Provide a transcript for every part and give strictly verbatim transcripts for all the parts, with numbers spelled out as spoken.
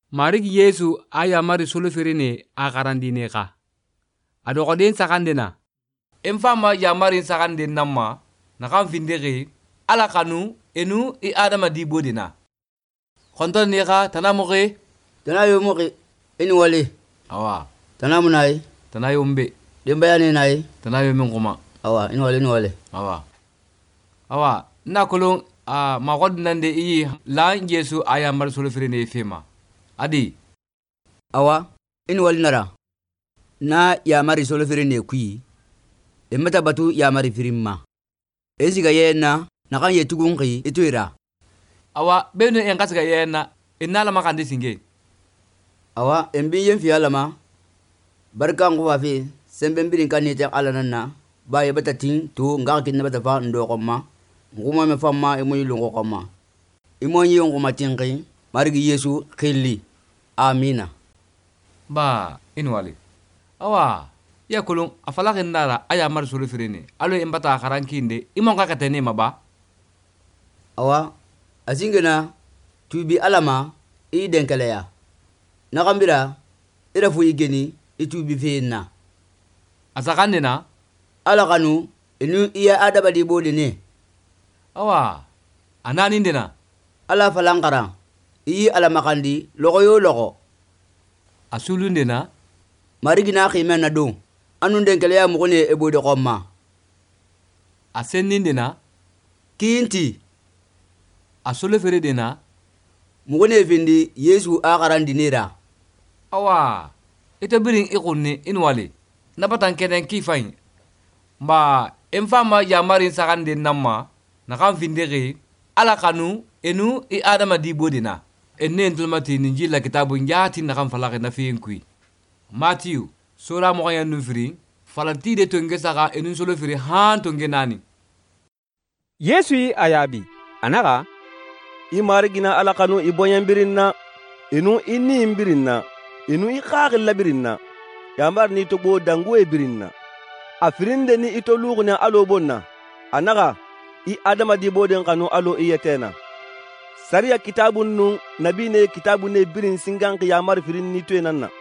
Marigi Yesu aya mari solo firine a garandine ka. Ado kodin sakandena. Emfama ya mari sakande namma na kan findere ala kanu enu i adama di bodina. Konton ne ka tanamoke tanayo moke eni wale awa tanamu nai tanayo mbe dembayane nai tanayo mengoma awa eni wale eni wale awa awa na kolon a ma godnande yi la Yesu aya mari solo firine fema adi awa eni wale nara na ya mari solo firine kui emata batu ya mari firimma eziga yena na kan yetugunki ituira awa beno en kasga yena inala makande singe awa embi yen fi alama barka ngwa fi sembe mbirin kanite alanana baye batatin to ngaki ne bata fa ndo koma nguma me famma e moyi longo koma e moyi nguma tinki marigi Yesu khili amina ba inwali awa ya kulun afala ndara aya mar sulu firene alo embata kharankinde imon ka katene maba awa azingena tubi alama i denkeleya nakambira ira fu igeni itubi fena azakandena ala kanu inu iya adaba di bodene awa anani ndena ala falankara i ala makandi logo yo logo asulu ndena marigi na khimena do anu denkeleya mugone ebode komma asenni ndena kinti asole fere dena mugone vindi Yesu akarandi nera awa ite birin ikunni inwali nabatan kenen kifain ba emfama ya marin sakande namma na kan vindere ala kanu enu i adama di bodina enne entulmati ninjila kitabu njati na kan falake na fiinkui Matthew sura mo yan nufri falati de tonge saka enu solo firi han tonge nani Yesu yi ayabi anaga i marigina ala kanu i boyen birinna inu i nin birinna inu i khagilla birinna yambar ni to bo dangu e birinna a firinde ni ito lugna alo bonna anaga i adama di boden kanu alo iyetena sariya kitabun nu nabi ne kitabun ne birin singan yamar firin ni to enanna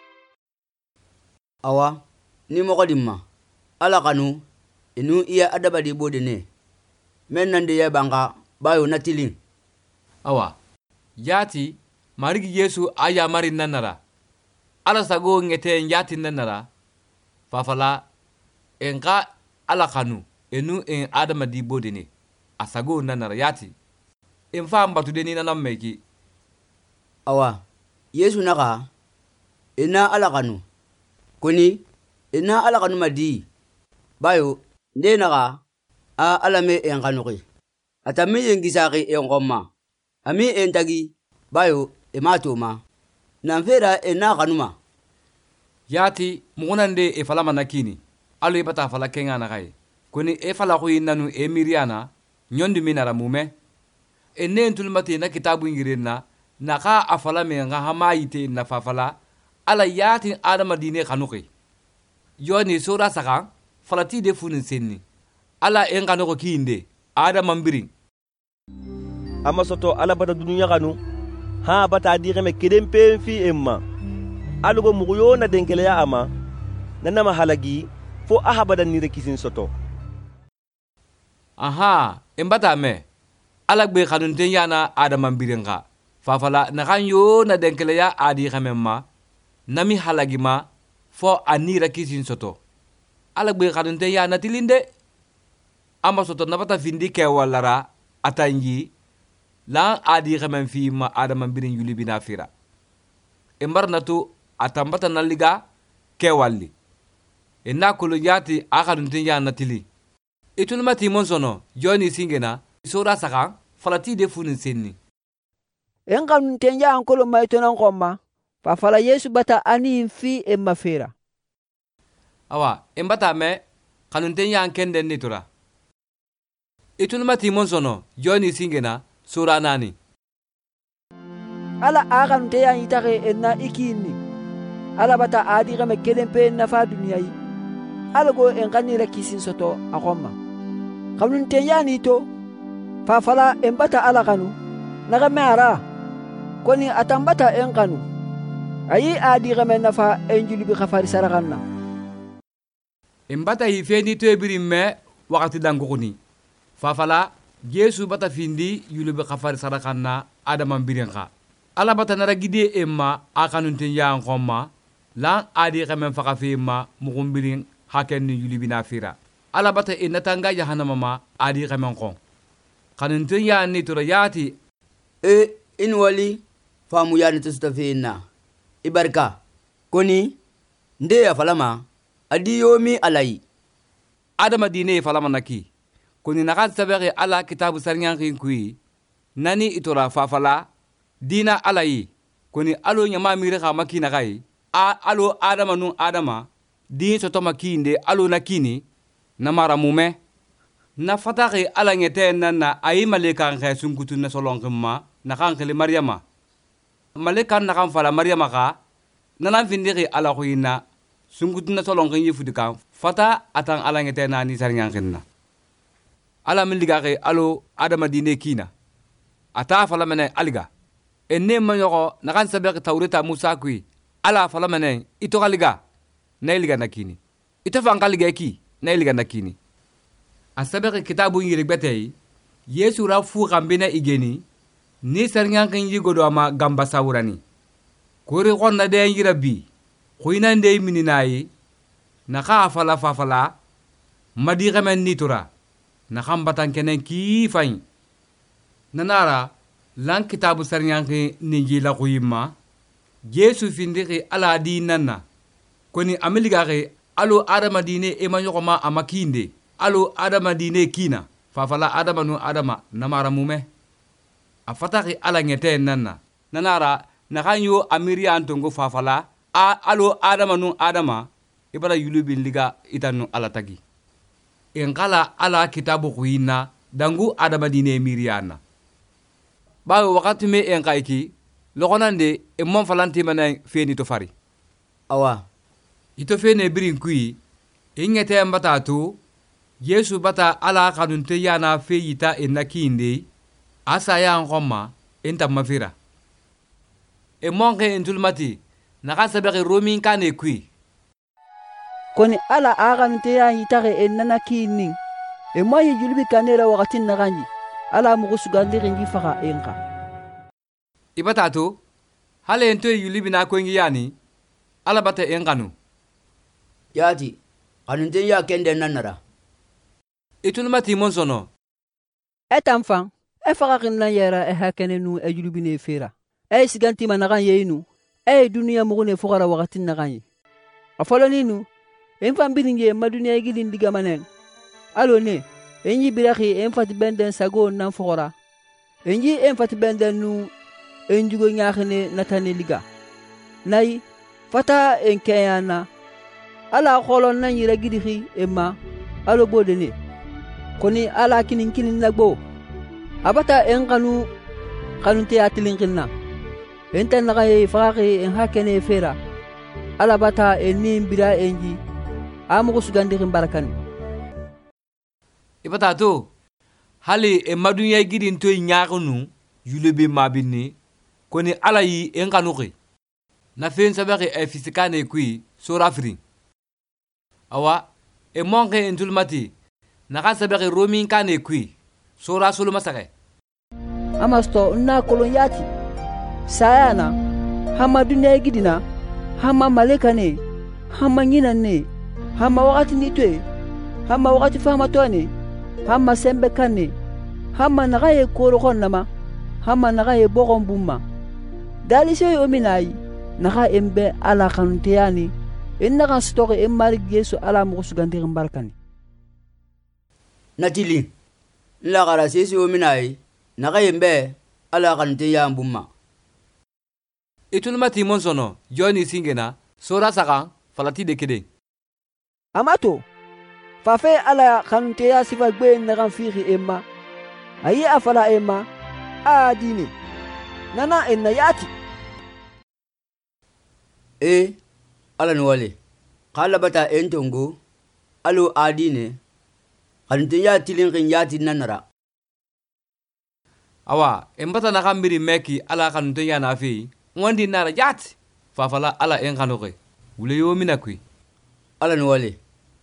awa ni mokodimma ala kanu inu iya adaba di bodene men nande ya banga bayo natilin awa yati marigi Yesu aya mari nanara ala sago ngete yati nanara fafala enka ala kanu enu en adama di bodene asago nanara yati en fam batude ni nanam meki awa Yesu naka ena ala kanu kuni ena ala kanu madi bayo nde naka a alame en kanuki atami yengisaki en gomma ami entagi bayo ematoma nanfera ena kanuma yati mugunande e fala manakini alo ibata fala kenga na kai kuni e fala ko inanu e miriana nyondi minara mume enne entulmati na kitabu ngirena naka afala me nga hamayite na fafala ala yati adama dine kanuki yoni sura saka falati de funin senni ala en kanuko kinde adama mbirin ama soto ala bata dunuya kanu ha bata di keme keden pen fi emma alugo muguyo na denkele ya ama nanama halagi fo aha bada ni rekisin soto aha embata me ala gbe kanun ten yana adama mbirenga fafala na kanyo na denkele ya adi kamemma nami halagi ma fo ani rekisin soto ala gbe kanun ten yana tilinde ama soto nabata findi ke walara atanji la adi khamen fi ma adama birin yuli bina fira embar natu atambata naliga ke walli enna kulu yati akadun tinya natili itul mati monsono joni singena sura saka falati de funin senni en kan tenya an kolo mai tonan komma fa fala Yesu bata ani fi emma fira awa embata me kanun tenya an kende nitura itul mati monsono joni singena sura nani ala akan te yan itake enna ikini ala bata adi game kelempe na fa dunia yi ala go en kanira kisin soto akoma kanun te yan ito fa fala embata ala kanu naga mara koni atambata en kanu ayi adi game nafa en julubi khafari saraganna in bata yi feni to birim me wakati dangukuni fafala Yesu bata findi yulubi khafari saraganna adama birenka ala bata nara gide emma akanuntin yan khomma lan adi game faka fema mugumbirin haken yulubi na fira ala bata inatanga jahannama ma adi game khon kanuntin yan ni tura yati e in wali famu yani tustafina ibarka koni nde ya falama adi yomi alai adama dine falama naki koni nakan sabere ala kitabu sarnyan kui nani itora fafala dina alai koni alo nyama mire ka makina kai a alo adama nun adama din soto makinde alo nakini namara mume na fataki ala ngete nanna ayi maleka nge sunkutu na solonkima nakan kele maryama maleka nakan fala maryama ka nanan findiri ala khuyina sunkutu na solonkin yifudika fata atan ala ngete na ni sarnyankinna ala min liga ke alo adama dine kina ata fala mene aliga enne manyoko nakan sabek tawreta musa kui ala fala mene ito kaliga na liga nakini ito fankaliga ki na liga nakini asabek kitabu yirigbetei Yesu ra fu kambina igeni ni sarnyankin yigodo ama gamba sawurani kori konna de yira bi khuyna ndey mininayi na kha fala fa fala madi gamen nitura na khambatan kenen ki fayn nanara lan kitabu sarnyanki ninjila khuyima Yesu findiki ala di nanna koni ameliga ge alo adama dine e manyokoma amakinde alo adama dine kina fa fala adama nu adama namara mume afataki ala ngete nanna nanara nakanyo amiri antongo fafala a alo adama nun adama ibara yulubin liga itanu ala tagi enkala ala kitabu kuina dangu adama dine miriana bawo wakati me enkaiki lokonande e mon falanti manay feni to fari awa ito fene birin kui ingete mbata to Yesu bata ala kanunte yana feyita enakinde asa ya ngoma enta mafira e monge entulmati naka sabere romin kane kui koni ala aganute ya yitare enana kini e moyi julbi kanera wakati naganyi ala mugusu gandiri ngi faka enka ibatato hale ento yulibi na ko ngi yani ala bata enganu yati kanunte ya kende nanara itulmati monsono etamfan e faka kinna yera e hakene nu e julbi ne fera e siganti managan yeinu e duniya mugune fukara wakati naganyi afoloni nu en fambiringe maduniya gilin diga manen alone enyi birahi en fati benden sago nan fukara enji en fati benden nu enjugo nyakhine natane liga nay fata en kayana ala kholon nan yira gidihi emma alo bodene koni ala kinin kinin nagbo abata en kanu kanunte atilin kinna enten nagaye faqi en hakene fera ala bata en nimbira enji amugo sugandi barakani ibata to hali e madunya gidin to nyaakunu yulebe mabini koni ala yi en kanuki na fen sabaki e fisikane kui sorafri awa e monke entulmati naka sabaki romin kane kui sora sulu masake amasto na kolon yati sayana hama dunya gidina hama maleka ne hama ngina ne hama wakati nitwe hama wakati fama toane hama sembe kane hama nagaye koro konnama hama nagaye bogon bumma dali sey ominai naga embe ala kanuteyani enna kan stoke emmari Yesu ala mo sugandi mbarkani natili la gara sesi ominai naga embe ala kanuteya bumma itulmati monsono joni singena sora saka falati de kede amato fafe ala kanuteya sifa gbe nagan fihi emma ayi afala emma adini nana enna yati e ala nwale kala bata entongo alo adine kanuteya tilin kin yati nanara awa embata na kambiri meki ala kanunte yana fi ngondi nara jati fafala ala en kanoke wule yo minakwi ala ni wale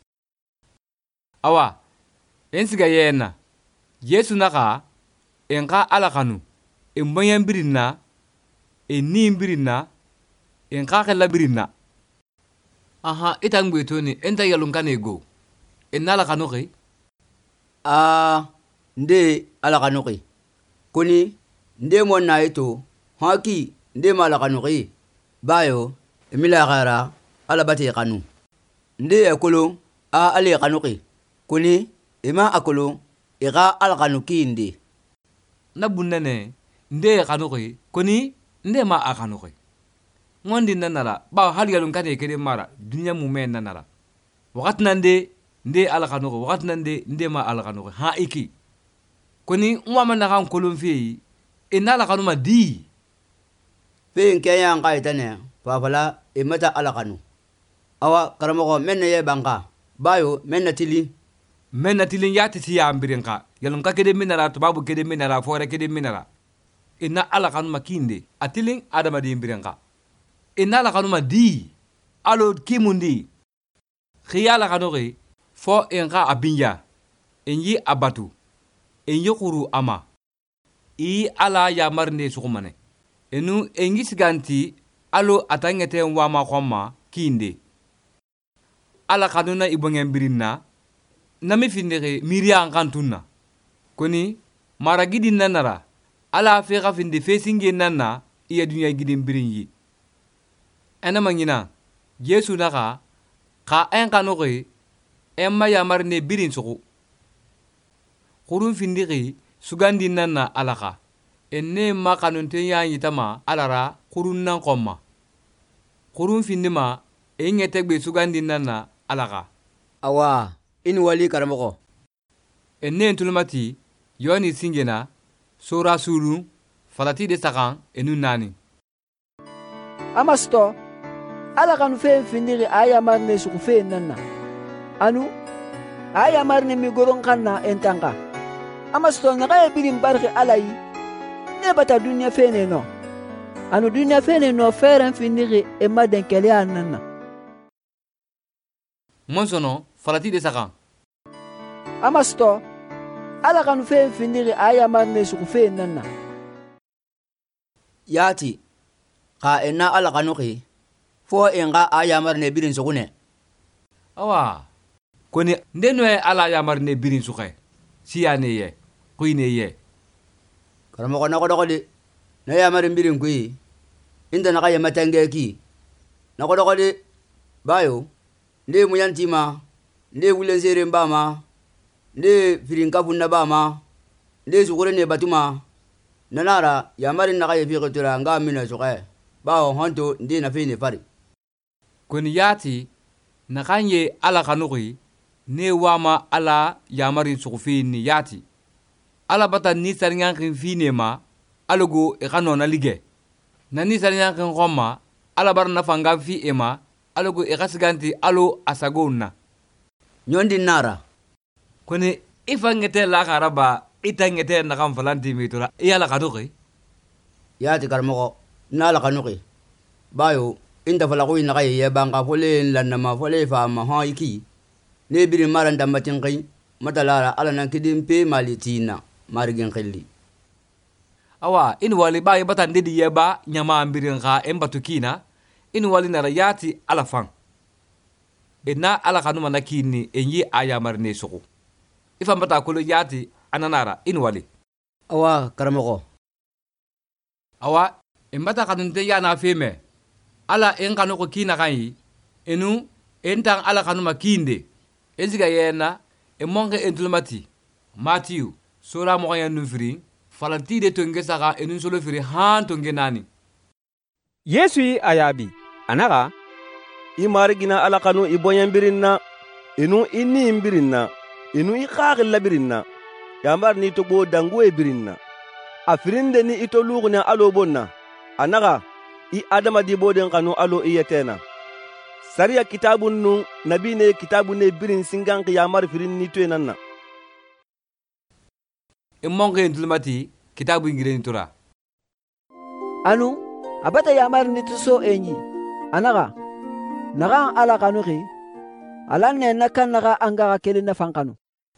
awa en siga yena Yesu naka en ka ala kanu en boyen birinna en ni birinna en ka kala birinna aha itang betoni enta yalun kanego en nala kanoke a nde ala kanuki kuni nde mo na ito haki nde mala kanuki bayo emila gara ala bati kanu nde akolo a ale kanuki kuni ema akolo ega ala kanuki ndi na bunnene nde kanuki kuni nde ma akanuki ngondi nanara ba hal yalun kane kede mara dunya mu men nanara wakat nande nde ala kanuki wakat nande nde ma ala kanuki ha iki kuni ngwama na kan kolon fi inala kanuma di fe nkenya ngai tane fafala emata ala kanu awa karamoko menne ye banka bayo menna tili menna tili yati ti ambirinka yalun ka kede minara to babu kede minara fore kede minara inna ala kanuma kinde atilin adama di ambirinka inala kanuma di alo kimundi khiyala kanoge fo enka abinya enyi abatu en yokuru ama i ala ya marne sukumane enu engis ganti alo atangete wama khoma kinde ala kanuna ibongen birinna nami findere miriya kantunna koni maragidi nanara ala fe ga finde fesinge nanna iya dunya gidin birinyi ana mangina Yesu naka ka en kanoge emma ya marne birin suku kurun findiri sugandi nanna alaka enne ma kanunte yanyi tama alara kurun nan komma kurun findima engete gbe sugandi nanna alaka awa in wali karamoko enne entulmati yoni singena sura suru falati de sakan enu nani amasto ala kanu fe findiri aya marne suku fe nanna anu aya marne mi goron kanna entanka amasto naka birin barke alai ne bata dunya fene no anu dunya fene no feren finiri e maden kele anana monsono falati de sakan amasto ala kanu fe finiri aya marne suku fe nanna yati ka enna ala kanuki fo enga aya marne birin sukune awa koni ndeno ala ya marne birin suke siyane ye kuine ye karamoko na kodoko de na ya marin birin kui inda na kaya matange ki na kodoko de bayo nde muyantima nde wulensere mbama nde firinkafunna bama nde sukure ne batuma nanara ya marin na kaya fiqtura nga mina suke bawo honto nde na fini fari koni yati na kanye ala kanuki ne wama ala yamarin sukufini yati ala bata ni sarinyankin fine ma alugo e kanona lige na ni sarinyankin khoma ala bar na fanga fi ema alugo e kasiganti alo asagonna nyondi nara kone ifangete la karaba itangete na kan falanti mitura yala kanuki yati karamoko na ala kanuki bayo inda fala ko ina kay yabanga fole lanna ma fole fa ma ha iki ne birin maran dambatin kai matalara ala nan kidin pe malitina marigin khilli awa in wali bayi batan dedi yeba nyama ambirin ka embatukina in wali na rayati ala fan ina ala kanuma nakini enyi aya marne soko ifan bata kolo yati ananara in wali awa karamoko awa embata kanunte yana feme ala en kanuko kina kai enu entang ala kanuma kinde eziga yena e monge entulmati Matthew sura mo ya nufri falanti de tonge saka enun solo firi han tonge nani Yesu yi ayabi anaka i marigina ala kanu i bonyen birinna inu inni birinna inu i khagil la birinna yambar ni to bo dangu e birinna afirinde ni ito lugna alo bonna anaka i adama di boden kanu alo iyetena sariya kitabun nu nabi ne kitabun ne birin singan qiyamar firin ni tuenanna e monge entulmati kitabu ngireni tura. anu abata yamar ni tuso enyi anaga naga ala kanu ki alan ne nakan naga anga kele na fankanu.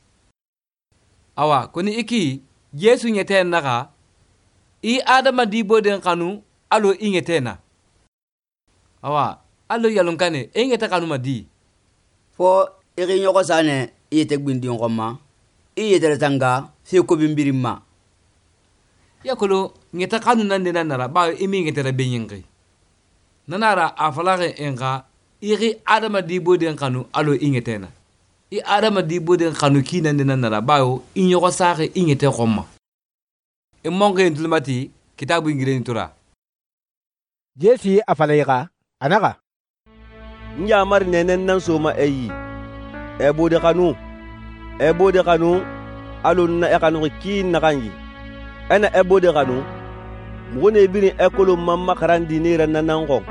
Awa koni iki Yesu nyete naga i adama dibo den kanu alo ingetena. Awa alo yalunkane ingeta kanu madi. fo iri nyoko sane iyete gbindi ngoma iyete tanga fi ko bimbirima. Yakolo ngeta kanu nande nanara ba imi ngeta benyingi. Nanara afalage enga iri adama dibo den kanu alo ingetena. I adama dibo den kanu kinande nanara ba inyoko sare ingete khoma. E monge ntulmati kitabu ngireni tura. Jesu afalayga anaga Nyamar nenen nan soma eyi e bode kanu e bode kanu alun na e kanu ki na kanji ana e bode kanu mugone bini ekolo mamma karandi ne ran nan ko.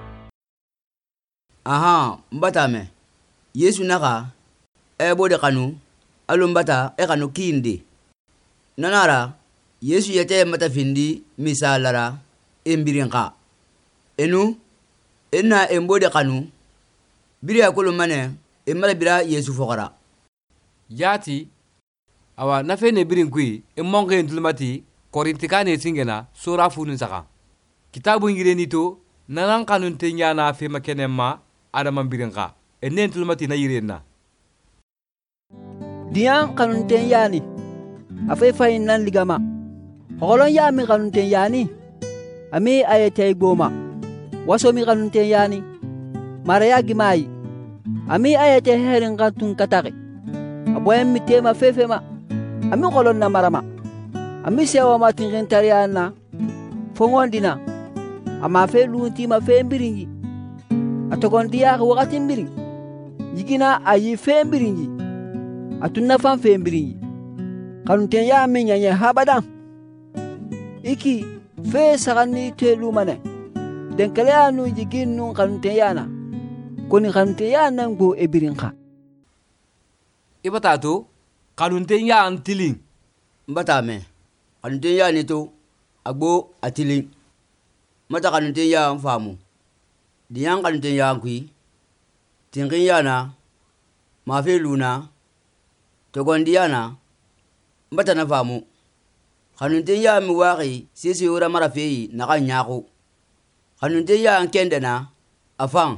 Aha mbatame Yesu naga e bode kanu alun bata e kanu kindi nanara Yesu yete mata findi misalara embirinka enu enna embode kanu biri akolo mane emala bira Yesu fogara Yati awa nafe ne birin kui e monge ntulmati korintikane singena sura funun saka. Kitabu ngireni to nanan kanun tenyana fe makenema adama birinka enne ntulmati na yirenna. diyan kanun ten yani afay fayin nan ligama holon ya mi kanun ten yani ami ayete goma waso mi kanun ten yani maraya gimai ami ayete herin katun katake aboyem mi tema fefema ami holon na marama ami sewa matin tariana fongondina ama fe lunti ma fe mbiringi atogondiya wakati mbiri yigina ayi fe mbiringi atunna fan fe mbiringi kanun ten ya mi nyanye habada iki fe sagani telu mane denkale anu jiginu kanunte yana koni kanunte yana ngbo ebirinka Ibatato kanunte ya antilin mbatame kanunte ya ni to agbo atili mata kanunte ya mfamu diyan kanunte ya kui tingin yana mafe luna togondiana mbata na famu kanunte ya mi wari sisi ura marafeyi na kanyako kanunte ya nkendena afan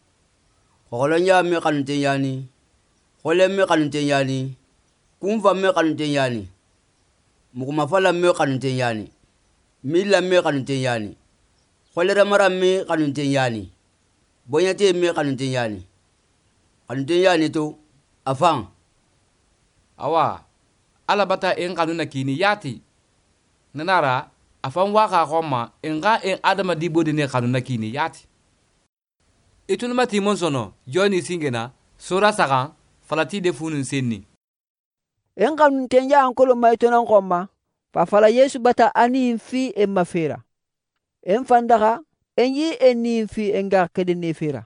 kolon ya mi kanunte ya ni kole mi kanunte ya ni kumfa mi kanunte ya ni mukumafala mi kanunte ya ni mila mi kanunte ya ni kole ramara mi kanunte ya ni bonyate mi kanunte ya ni kanunte ya ni to afan awa alabata en kanuna kini yati nanara afan waka khoma enga en adama dibo de ne kanuna kini yati itulmati monsono joni singena sura saka falati de funun senni en kanun ten ya ankolo maitonan komma fa fala Yesu bata ani fi en mafera en fandaga en yi en fi enga kede ne fera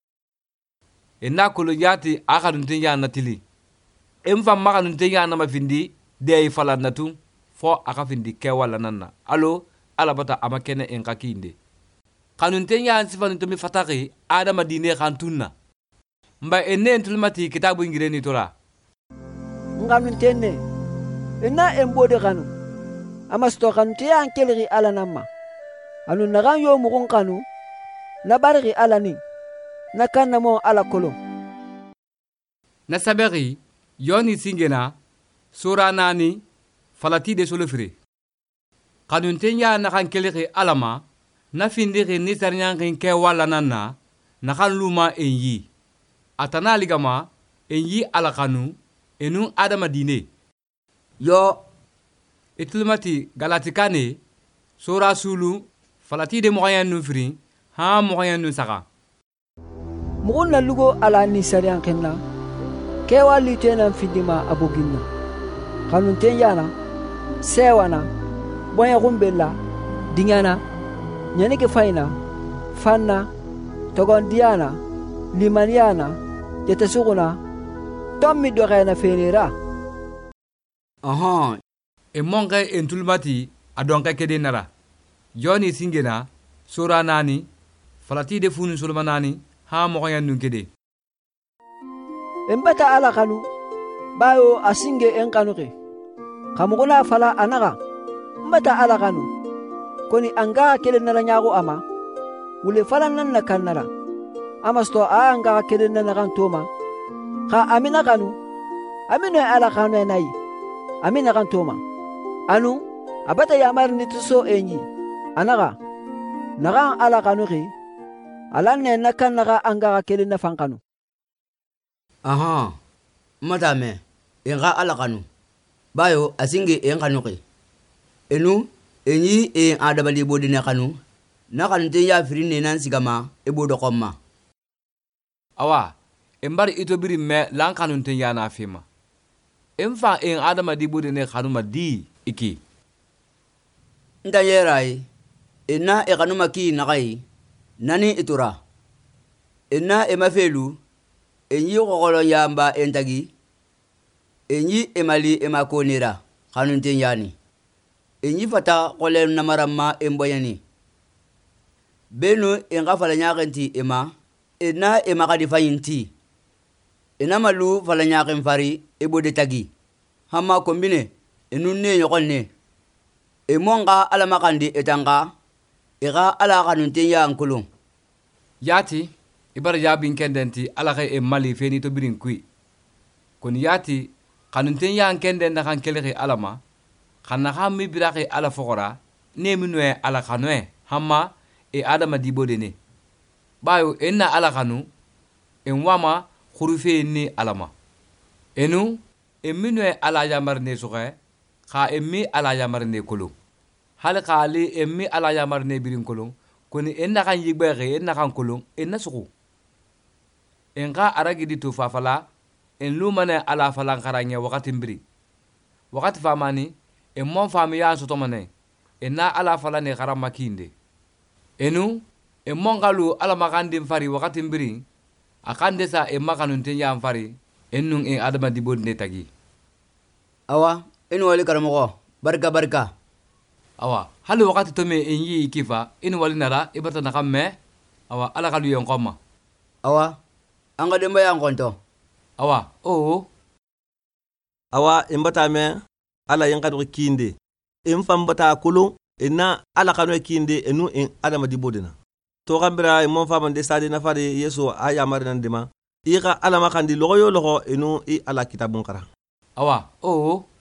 enna kolo yati akadun ten ya natili en fam makanun ten ya na mafindi de fala natu fo aka findi ke wala nanna alo alabata amakene en kakinde kanun ten ya sifanu to mi fataki adama dine kantunna mba enne tulmati kitabu ngireni tora nganun tenne enna embode kanu amasto kanu te an kelri ala namma anu nagan yo mugun kanu na barri ala ni na kanna mo ala kolo na saberi yoni singena sura nani falati de solofre kanun tenya na kan kelri alama na findiri ni sarnyan ke wala nanna na kan luma enyi atana ligama enyi ala kanu enu adama dine yo itulmati galatikane sura sulu falati de moyen nu fri ha moyen nu saka mugun na lugo ala ni sariyan kenna ke wali tena fidima aboginna kanun tenyana sewana boya gumbella dingana nyani ke faina fanna togondiana limaniana yetasuguna tommi dogena fenira aha e monke en tulmati adonka kede nara joni singena sura nani falati de funu sulma nani ha mo yan nun kede en bata ala kanu bayo asinge en kanuke kamuguna fala anaga mbata ala kanu koni anga kede nara nyago ama wule fala nan na kanara amasto a anga kede nara kan toma ka amina kanu amina ala kanu nai amina kan toma anu abata yamar ni tuso enyi anaga naga ala kanu ki alanne nakan naga anga kede na fankanu aha matame enga ala kanu bayo asinge en kanu ki enu enyi en adabali bodine kanu na kanu te ya firine nan sigama e bodo komma awa embar ito biri me lan kanu te ya na fima emfa en adama di bodine kanu ma di iki nda yerai ena e kanu maki nagai nani itura ena e mafelu enyi kokolo yamba entagi enyi emali emakonira kanu te yani enyi fata kole namarama emboyani benu enga fala nyakenti ema ena ema kadi fayinti ena malu fala nyaken fari ebode tagi hamma kombine enunne yokonne emonga ala makandi etanga ega ala kanunte yankulun yati ibar yabin kendenti ala kay e mali feni to birin kui kon yati kanunte yan kenden na kan kelere alama kanna hammi birake ala fokora ne minwe ala kanwe hamma e adama dibode ne bayo enna ala kanu en wama khurufe ni alama enu e minwe ala yamar ne soxe kha emmi ala yamar ne kolo hal khali emmi ala yamar ne birin kolo koni enna kan yigbe re enna kan kolo enna suku enga aragi di to fafala en lumane ala falan karanya wakati mbiri wakati famani en mon fami ya so tomane enna ala falane karama kinde enu en mon galu ala makandi fari wakati mbiri akande sa e makanun te yam fari ennun en adama dibonde tagi awa enu wali karamo barka barka awa halu wakati to me en yi kifa enu wali nara ibata nakamme awa ala kalu yon koma awa anga demba yang konto awa o awa embata me ala yang kadu kinde em fambata kulu ena ala kanu kinde enu en adama dibodena to gambira e mon fama de stade na fade yeso aya marinan dema ira ala makandi logo yo logo enu i ala kitabun kara awa o